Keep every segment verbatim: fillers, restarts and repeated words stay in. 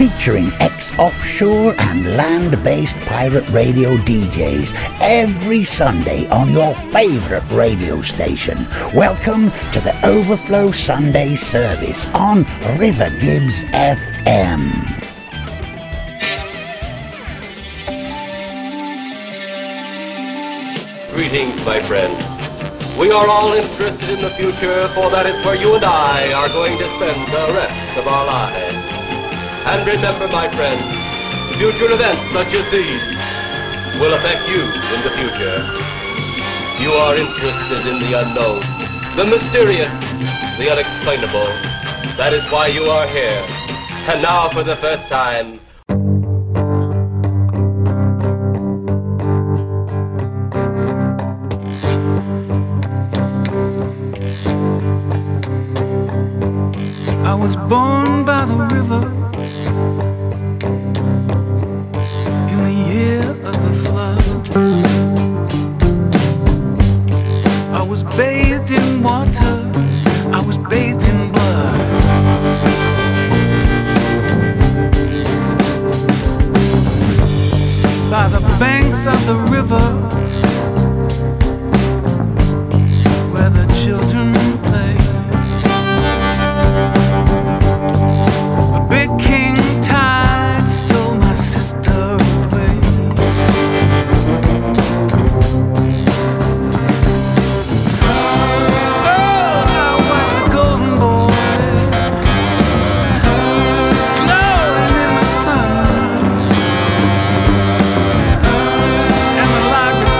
featuring ex-offshore and land-based pirate radio D Js every Sunday on your favourite radio station. Welcome to the Overflow Sunday service on River Gibbs F M. Greetings, my friends. We are all interested in the future, for that is where you and I are going to spend the rest of our lives. And remember, my friends, future events such as these will affect you in the future. You are interested in the unknown, the mysterious, the unexplainable. That is why you are here. And now, for the first time, I was born by the river in the year of the flood. I was bathed in water, I was bathed in blood. By the banks of the river where the children play. A big king tide stole my sister away. Oh, I watched the golden boy glowing in the sun, and the light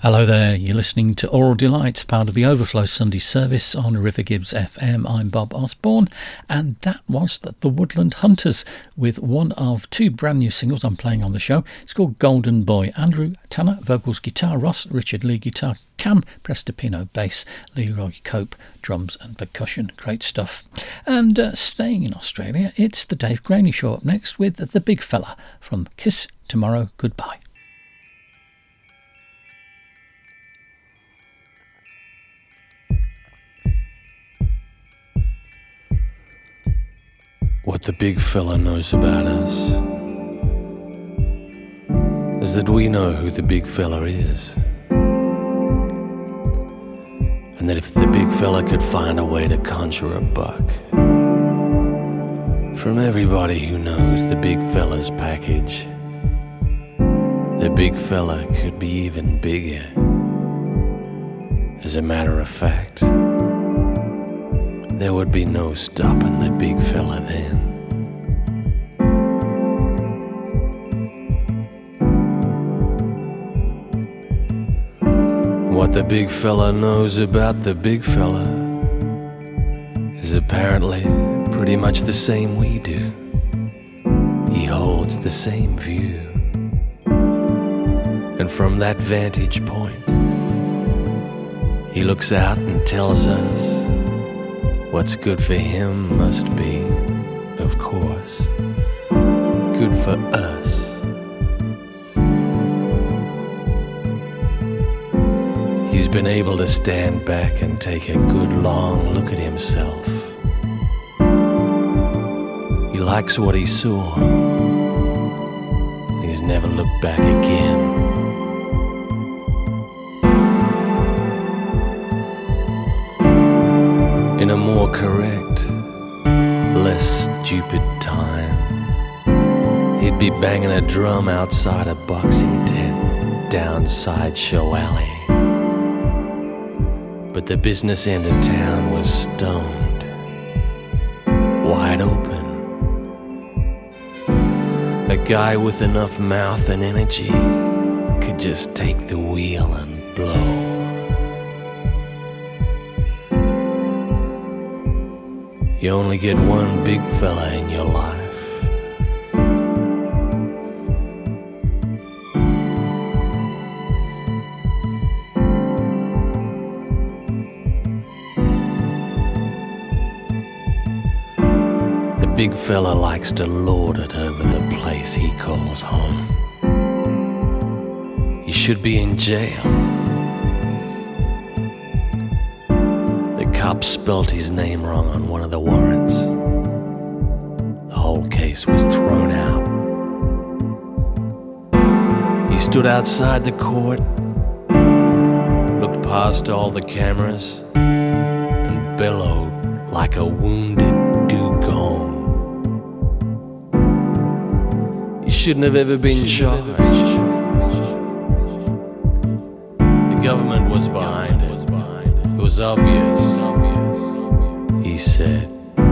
Hello there, you're listening to Aural Delights, part of the Overflow Sunday service on River Gibbs F M. I'm Bob Osborne, and that was the, the Woodland Hunters with one of two brand new singles I'm playing on the show. It's called Golden Boy. Andrew Tanner, vocals, guitar, Ross, Richard Lee, guitar, Cam Prestipino, bass, Leroy Cope, drums and percussion. Great stuff. And uh, staying in Australia, it's the Dave Graney Show up next with The Big Fella from Kiss Tomorrow Goodbye. What the big fella knows about us is that we know who the big fella is, and that if the big fella could find a way to conjure a buck from everybody who knows the big fella's package, the big fella could be even bigger. As a matter of fact, there would be no stopping the big fella then. What the big fella knows about the big fella is apparently pretty much the same we do. He holds the same view, and from that vantage point, he looks out and tells us what's good for him must be, of course, good for us. He's been able to stand back and take a good long look at himself. He likes what he saw, and he's never looked back again. In a more correct, less stupid time, he'd be banging a drum outside a boxing tent down Sideshow Alley. But the business end of town was stoned, wide open. A guy with enough mouth and energy could just take the wheel and blow. You only get one big fella in your life. The big fella likes to lord it over the place he calls home. He should be in jail. Cops spelt his name wrong on one of the warrants. The whole case was thrown out. He stood outside the court, looked past all the cameras, and bellowed like a wounded dugong. He shouldn't have ever been charged. The government was behind it. It was obvious, he said.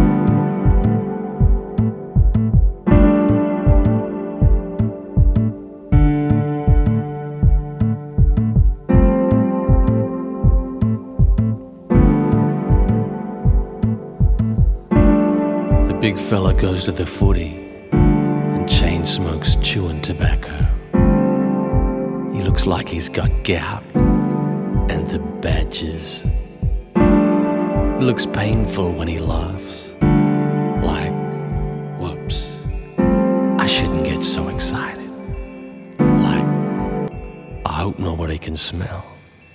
The big fella goes to the footy and chain smokes chewing tobacco. He looks like he's got gout and the badges. It looks painful when he laughs, like, whoops, I shouldn't get so excited. Like, I hope nobody can smell.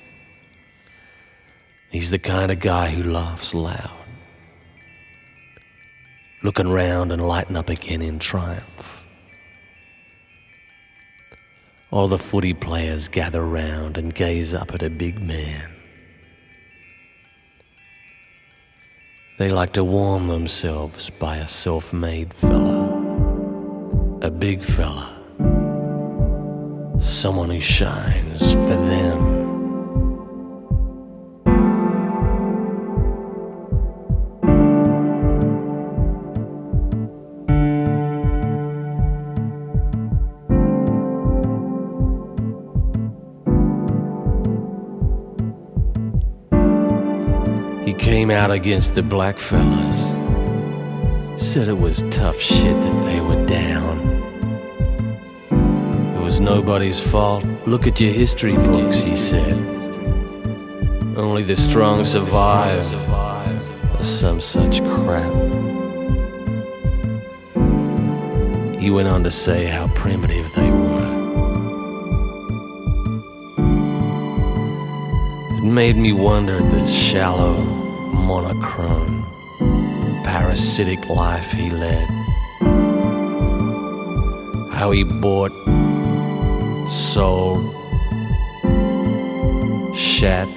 He's the kind of guy who laughs loud, looking round and lighting up again in triumph. All the footy players gather round and gaze up at a big man. They like to warm themselves by a self-made fella, a big fella, someone who shines for them. came out against the black fellas. Said it was tough shit that they were down. It was nobody's fault. Look at your history books, he said. Only the strong survive, or some such crap. He went on to say how primitive they were. It made me wonder at the shallow, monochrome, parasitic life he led. How he bought, sold, shat,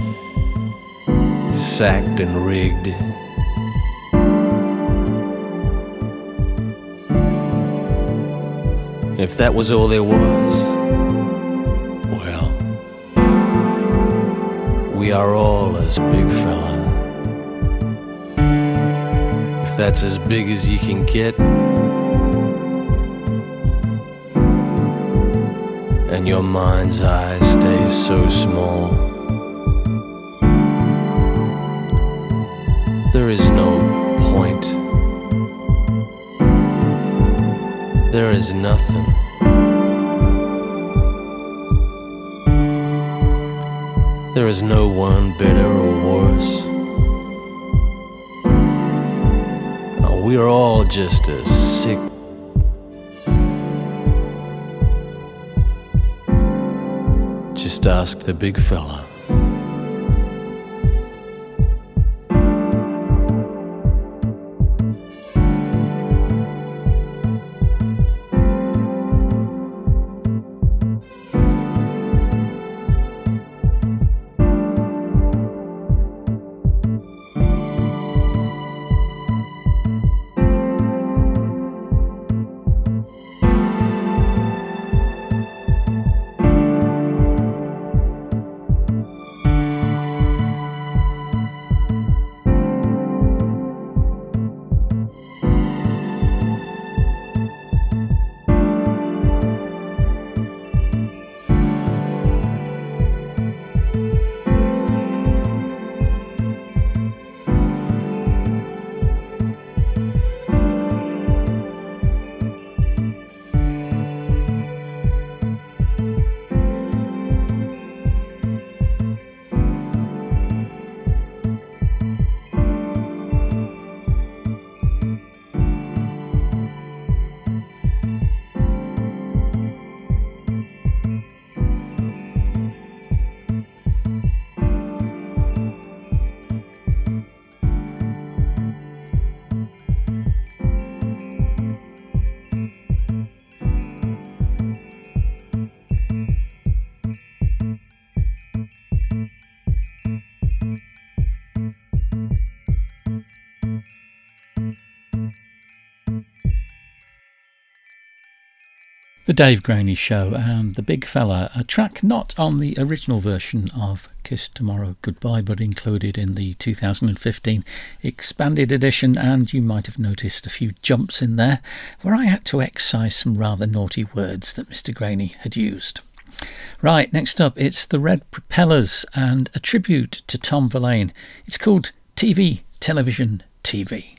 sacked and rigged. If that was all there was, well, we are all as big fella. If that's as big as you can get, and your mind's eye stays so small, there is no point. There is nothing. There is no one better or worse. Oh, we are all just as sick. Just ask the big fella. The Dave Graney Show and The Big Fella, a track not on the original version of Kiss Tomorrow Goodbye, but included in the two thousand fifteen expanded edition, and you might have noticed a few jumps in there where I had to excise some rather naughty words that Mister Graney had used. Right, next up it's the Red Propellers and a tribute to Tom Verlaine. It's called T V, Television, T V.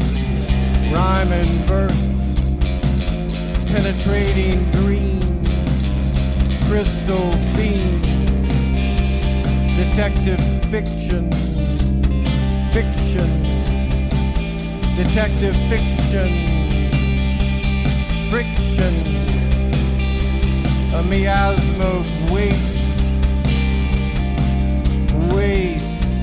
Penetrating dream crystal beam. Detective fiction, fiction, detective fiction, friction, a miasma of waste, waste.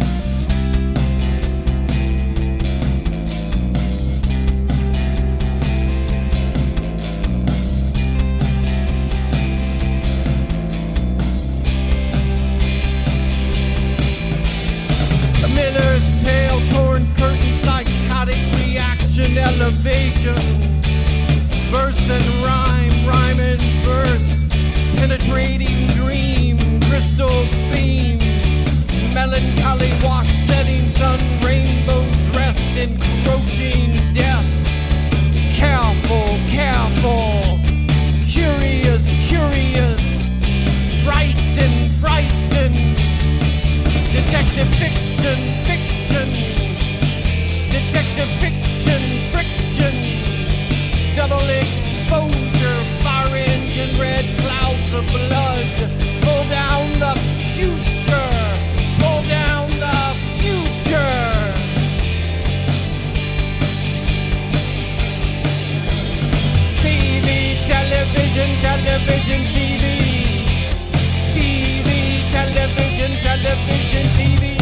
Miller's tale, torn curtain, psychotic reaction, elevation, verse and rhyme, rhyme and verse, penetrating dream, crystal beam, melancholy wash, setting sun, rainbow dressed, encroaching death, careful, careful, curious, curious, frightened, frightened, detective fiction, fiction, detective fiction, friction, double exposure, fire engine, red clouds of blood, pull down the future, pull down the future. T V, television, television, T V, T V, television, television, T V.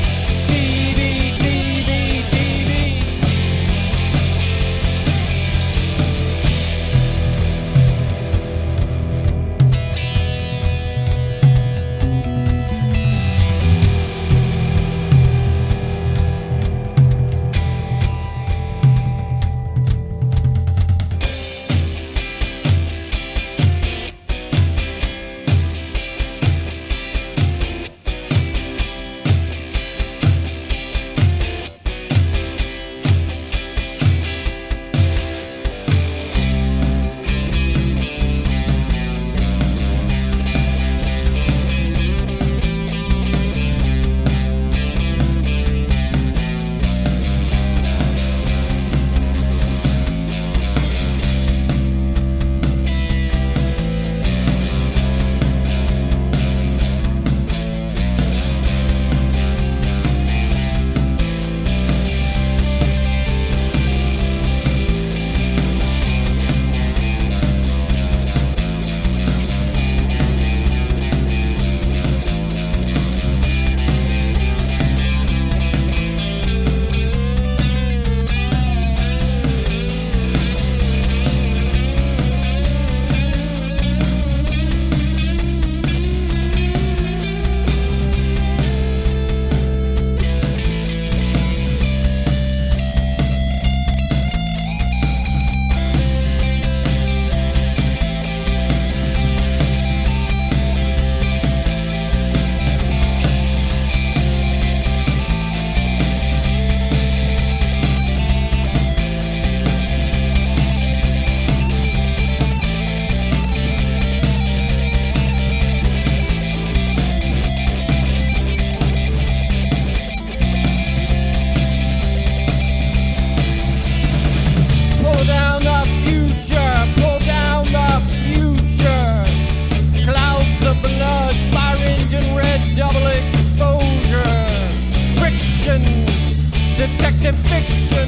Detective fiction,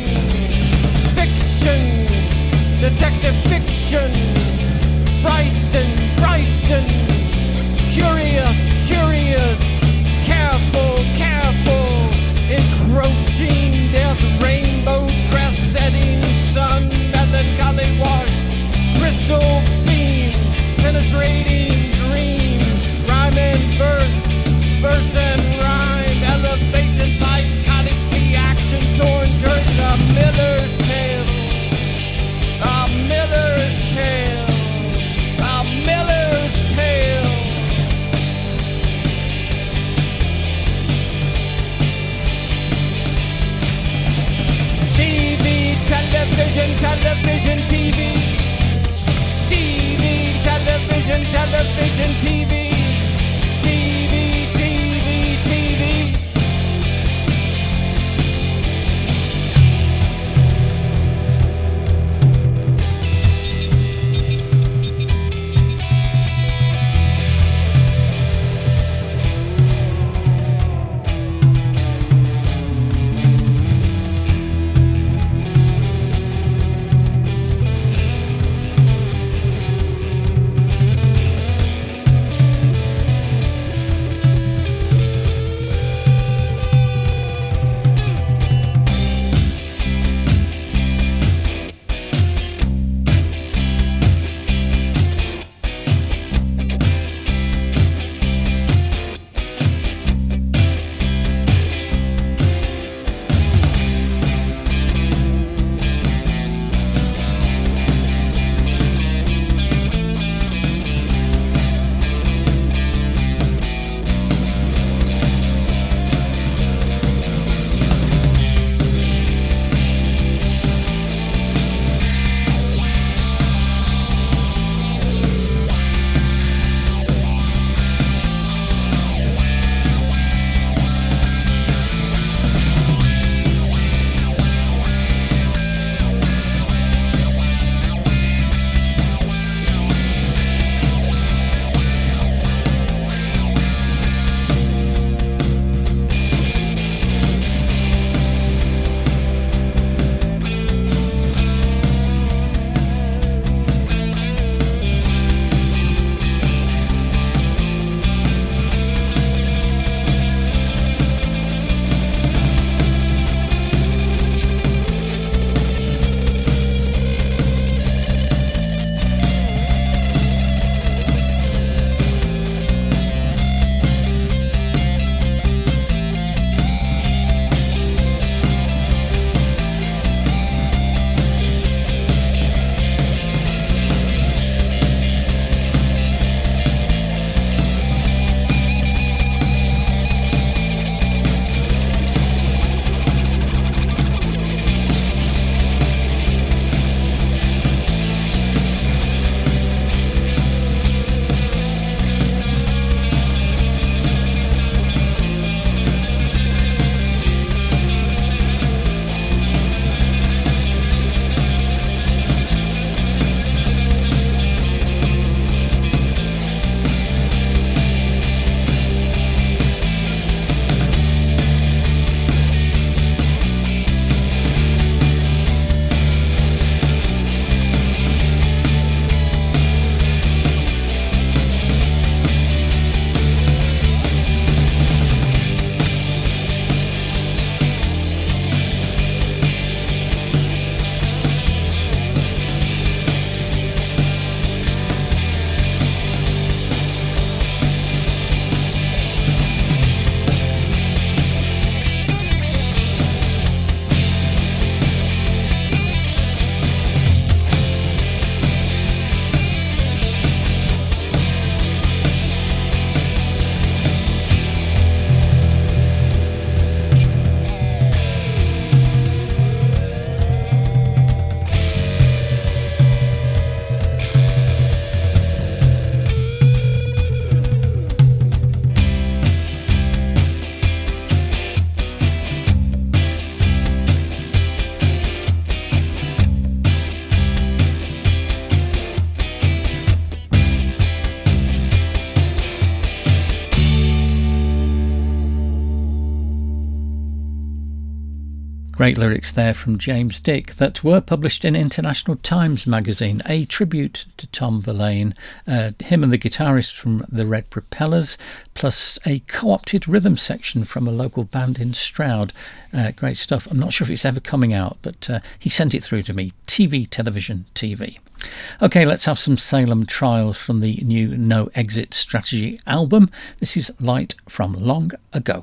fiction, detective fiction, frightened, frightened, curious, curious, careful, careful, encroaching death, rainbow dress, setting sun, melancholy wash, crystal beam, penetrating dream, rhyme and verse, verse and rhyme, elevation, psychotic reaction, torn curtain, a miller's tale, a miller's tale, a miller's tale. T V, television, television, T V, T V, television, television, T V. Great lyrics there from James Dick that were published in International Times magazine, a tribute to Tom Verlaine, uh, him and the guitarist from the Red Propellers, plus a co-opted rhythm section from a local band in Stroud. Uh, great stuff. I'm not sure if it's ever coming out, but uh, he sent it through to me. T V, television, T V. Okay, let's have some Salem Trials from the new No Exit Strategy album. This is Light from Long Ago.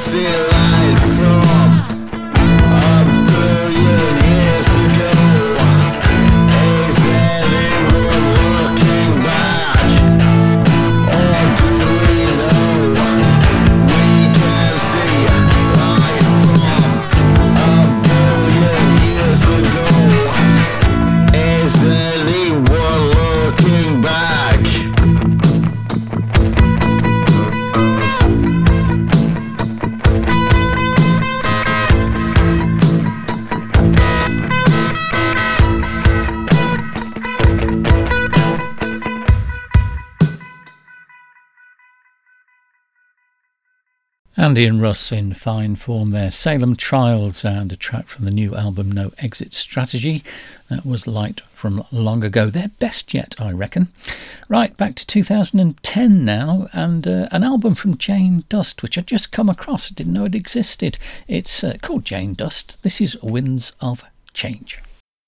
Andy and Russ in fine form there. Salem Trials and a track from the new album No Exit Strategy. That was Light from long ago. Their best yet, I reckon. Right, back to two thousand ten now, and uh, an album from Jane Dust, which I'd just come across. I didn't know it existed. It's uh, called Jane Dust. This is Winds of Change.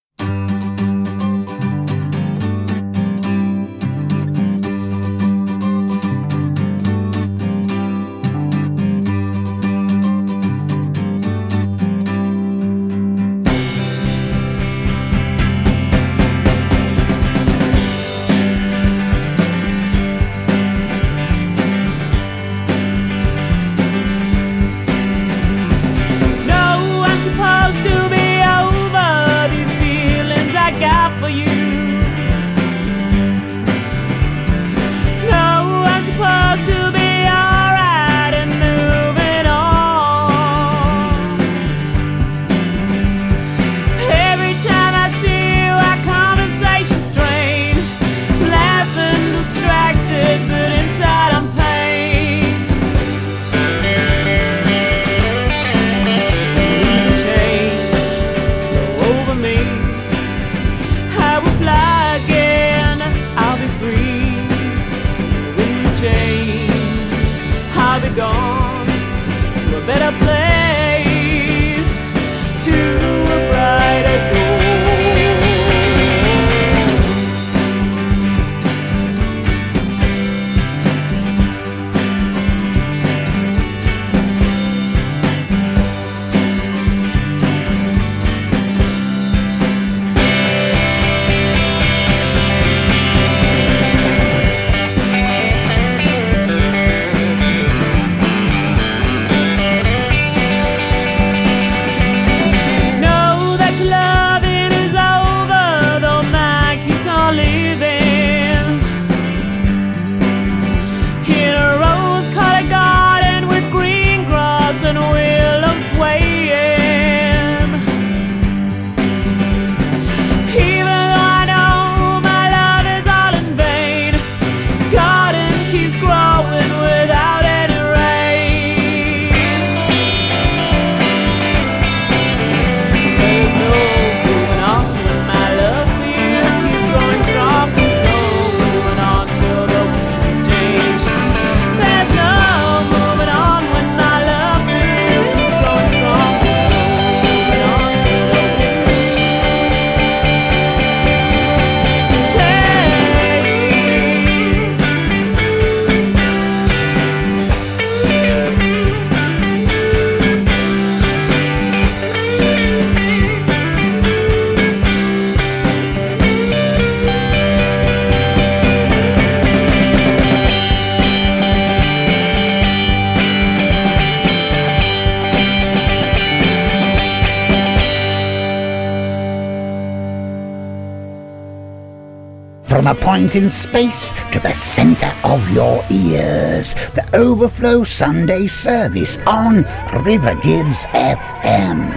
From a point in space to the centre of your ears, the Overflow Sunday service on River Gibbs F M.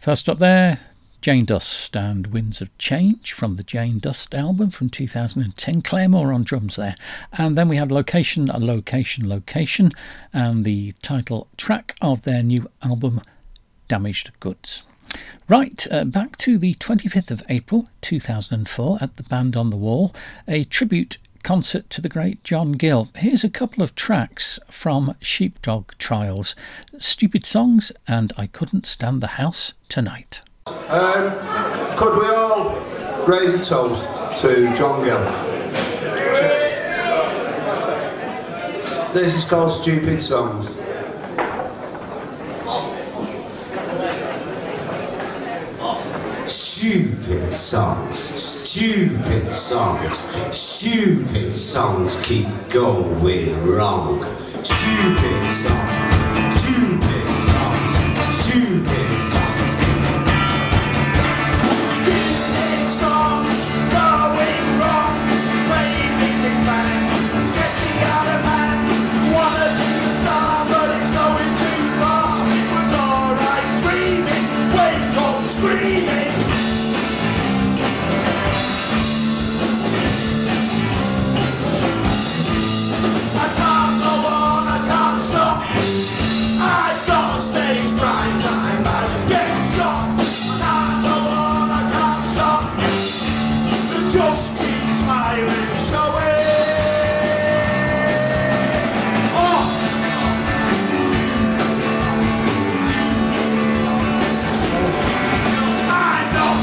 First up there, Jane Dust and Winds of Change from the Jane Dust album from two thousand ten. Claire Moore on drums there. And then we had Location, a Location, Location, and the title track of their new album, Damaged Goods. Right, uh, back to the twenty-fifth of April two thousand four at the Band on the Wall, a tribute concert to the great John Gill. Here's a couple of tracks from Sheepdog Trials, Stupid Songs and I Couldn't Stand the House Tonight. Um, could we all raise a toast to John Gill? This is called Stupid Songs. Stupid songs, stupid songs, stupid songs keep going wrong. Stupid songs, stupid songs, stupid songs. Stupid songs going wrong. Playing in this band, sketching out of hand. Wanna be a star, but it's going too far. It was alright dreaming, wake up screaming. Just keep smiling, showing. Oh! I know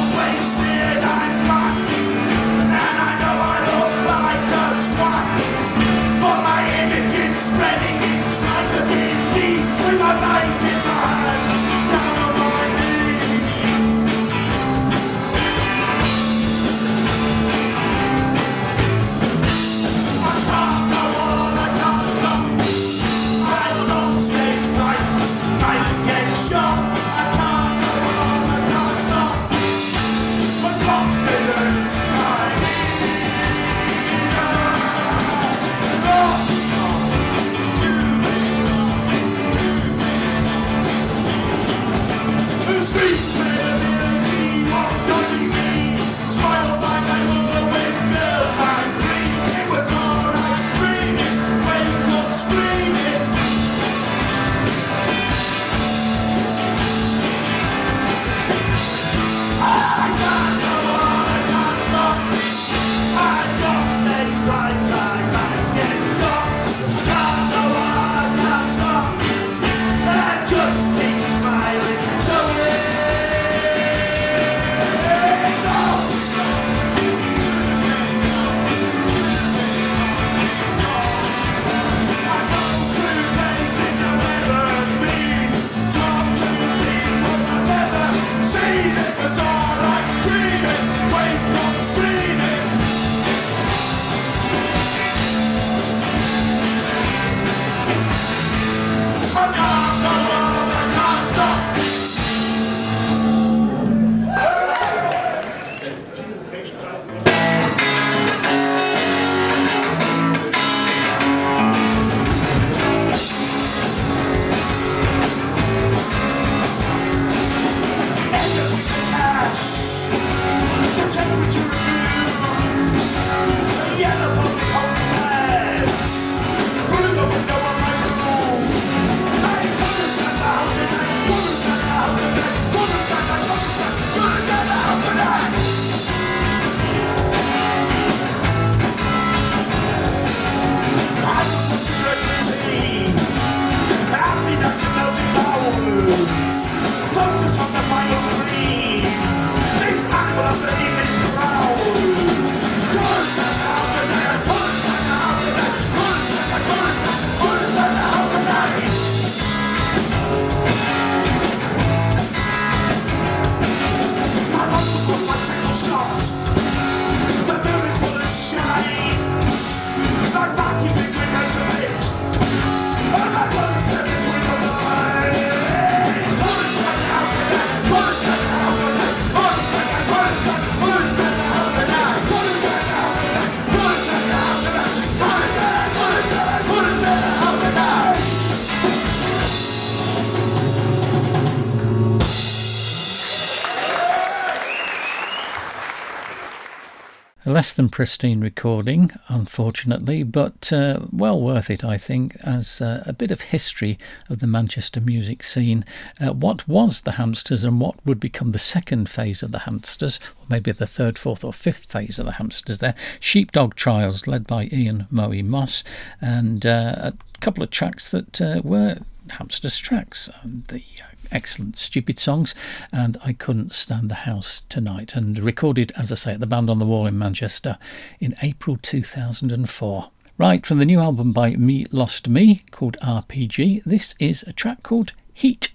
A less than pristine recording, unfortunately, but uh, well worth it, I think, as uh, a bit of history of the Manchester music scene. Uh, what was the Hamsters and what would become the second phase of the Hamsters, or maybe the third, fourth or fifth phase of the Hamsters there. Sheepdog Trials, led by Ian Moe Moss, and uh, a couple of tracks that uh, were Hamsters tracks. The uh, excellent Stupid Songs and I Couldn't Stand the House Tonight, and recorded, as I say, at the Band on the Wall in Manchester in April two thousand four. Right, from the new album by Me Lost Me called R P G, this is a track called Heat.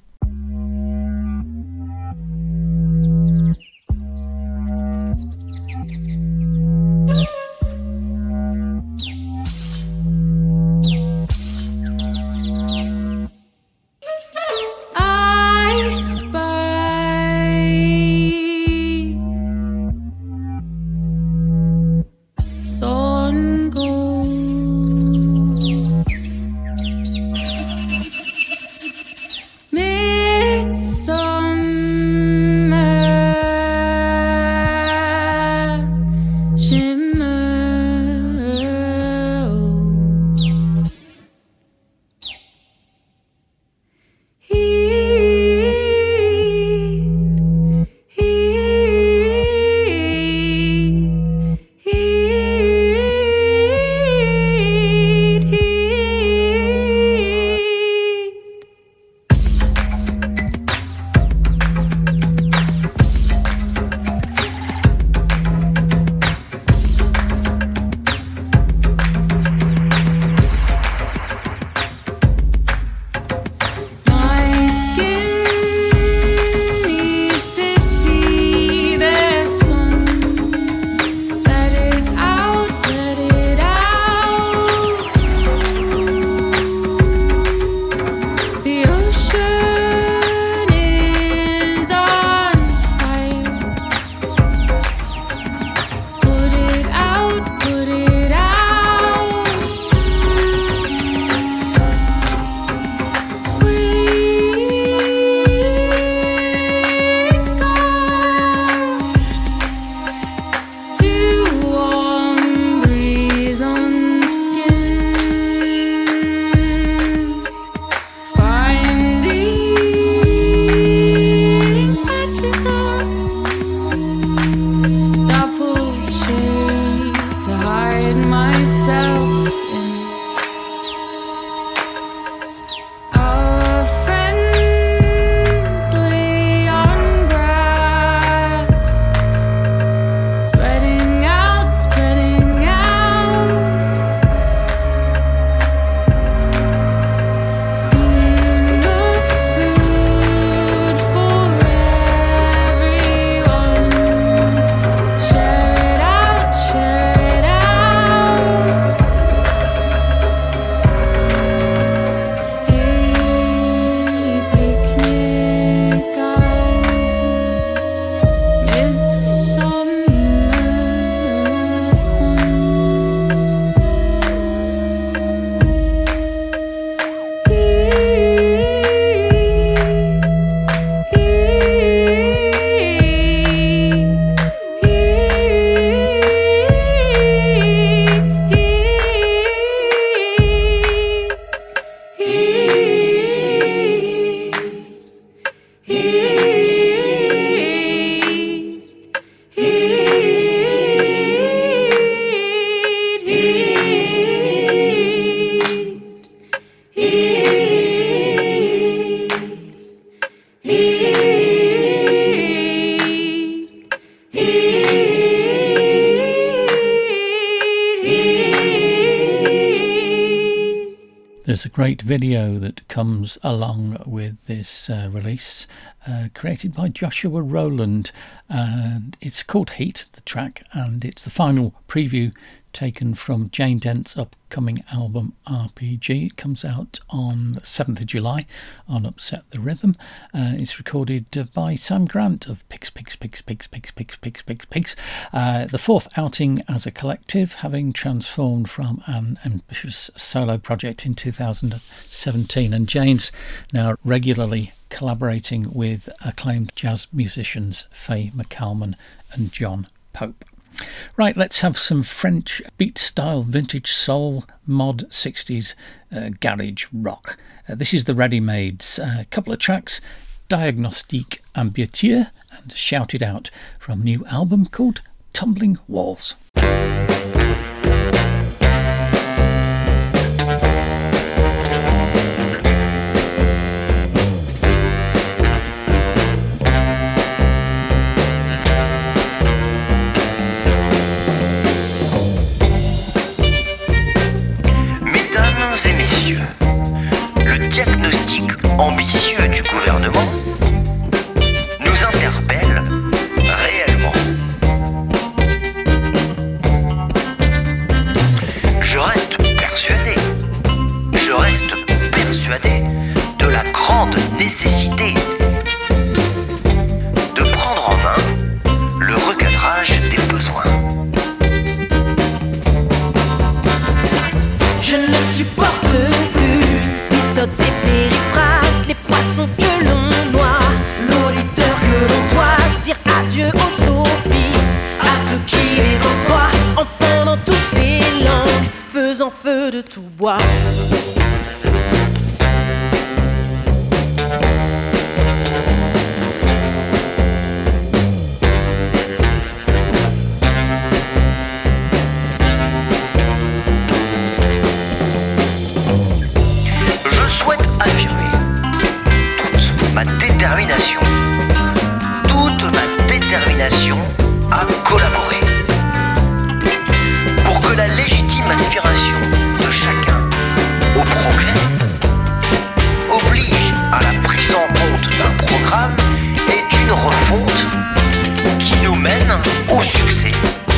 There's a great video that comes along with this uh, release, uh, created by Joshua Rowland, and it's called Heat, the track, and it's the final preview taken from Jane Dent's upcoming album R P G. It comes out on the seventh of July on Upset the Rhythm. Uh, it's recorded uh, by Sam Grant of Pigs, Pigs, Pigs, Pigs, Pigs, Pigs, Pigs, Pigs, Pigs. Uh, the fourth outing as a collective, having transformed from an ambitious solo project in two thousand seventeen. And Jane's now regularly collaborating with acclaimed jazz musicians Faye McCalman and John Pope. Right, let's have some French beat-style vintage soul mod sixties uh, garage rock. Uh, this is the Ready-Mades. A uh, couple of tracks, Diagnostic Ambitieux and Shout It Out, from new album called Tumbling Walls. Diagnostic ambitieux du gouvernement nous interpelle réellement. Je reste persuadé, je reste persuadé de la grande nécessité de prendre en main le recadrage des besoins. Je ne supporte plus toutes ces périphrases, les poissons que l'on noie, l'auditeur que l'on doit dire adieu aux sophistes, à ceux qui les emploient, entendant toutes ces langues, faisant feu de tout bois. Détermination, toute ma détermination à collaborer pour que la légitime aspiration de chacun au progrès oblige à la prise en compte d'un programme et d'une refonte qui nous mène au succès,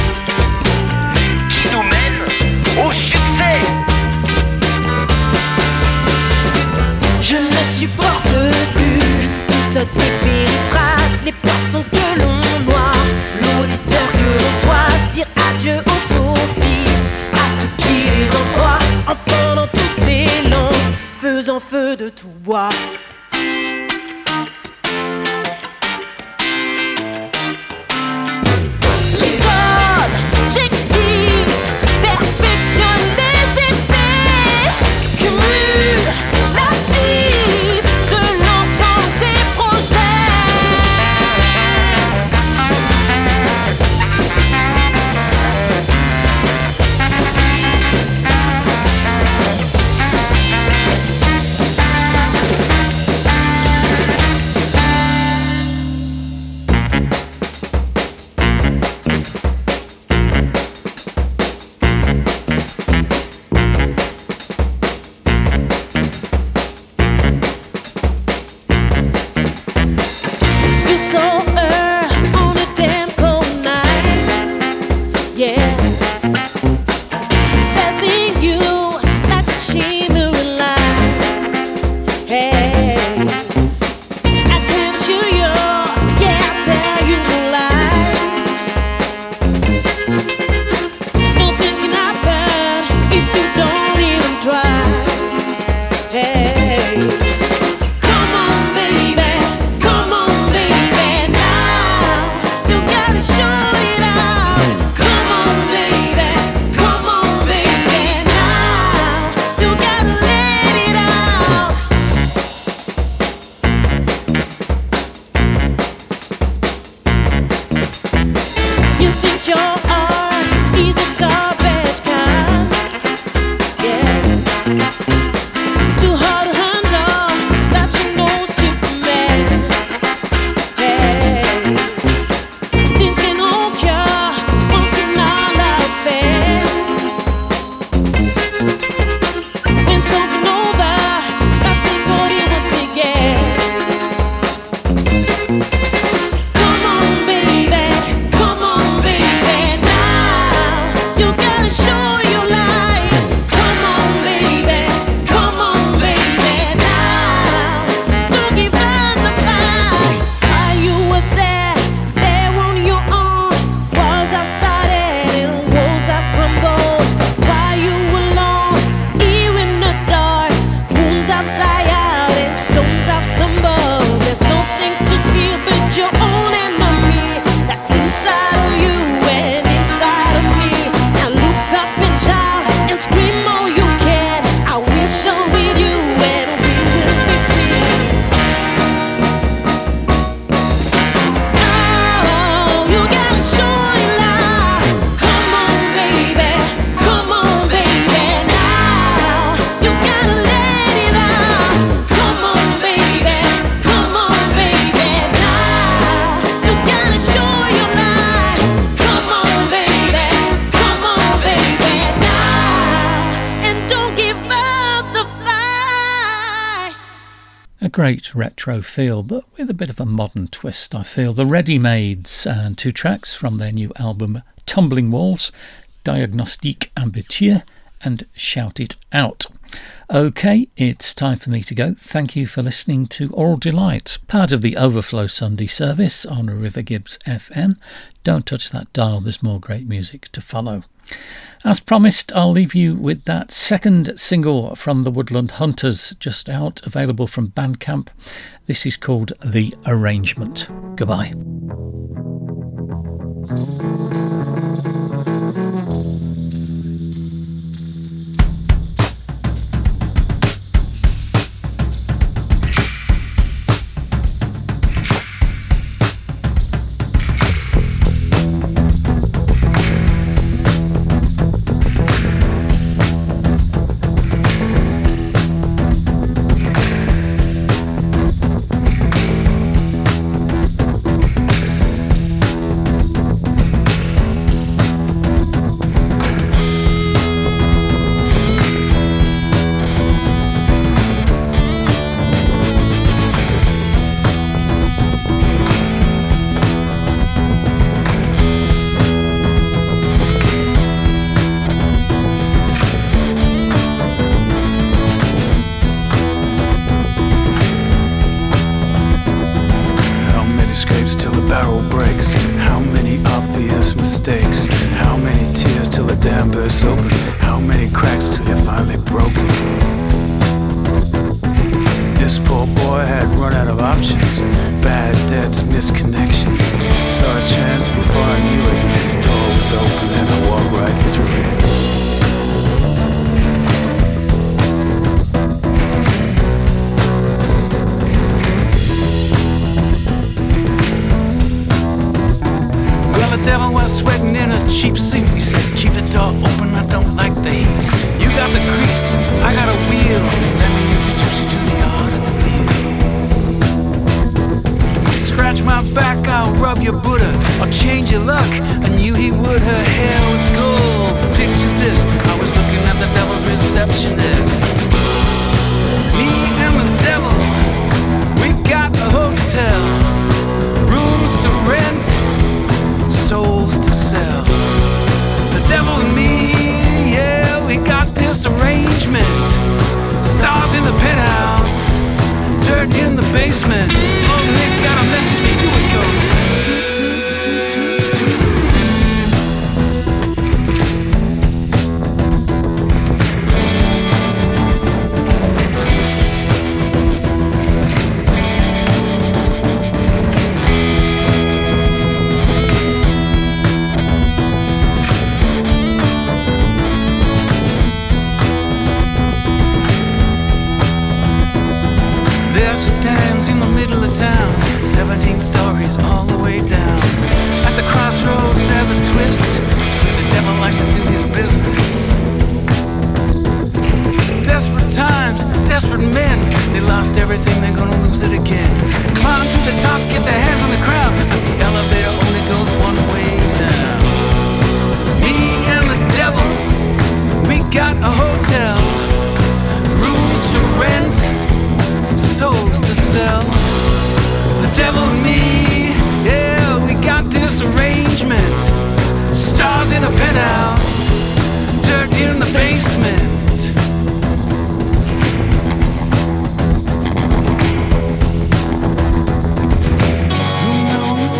qui nous mène au succès. Je ne supporte plus toutes ces périphrases, les poissons que l'on noie, l'auditeur que l'on doit dire adieu aux sophistes, à ceux qui les emploient, entendant toutes ces langues, faisant feu de tout bois. great retro feel, but with a bit of a modern twist, I feel. The Ready-Mades, and two tracks from their new album Tumbling Walls, Diagnostique Ambitieux and Shout It Out. OK, it's time for me to go. Thank you for listening to Aural Delight, part of the Overflow Sunday service on River Gibbs F M. Don't touch that dial, there's more great music to follow. As promised, I'll leave you with that second single from the Woodland Hunters, just out, available from Bandcamp. This is called The Arrangement. Goodbye.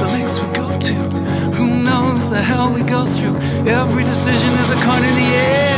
Every decision is a coin in the air.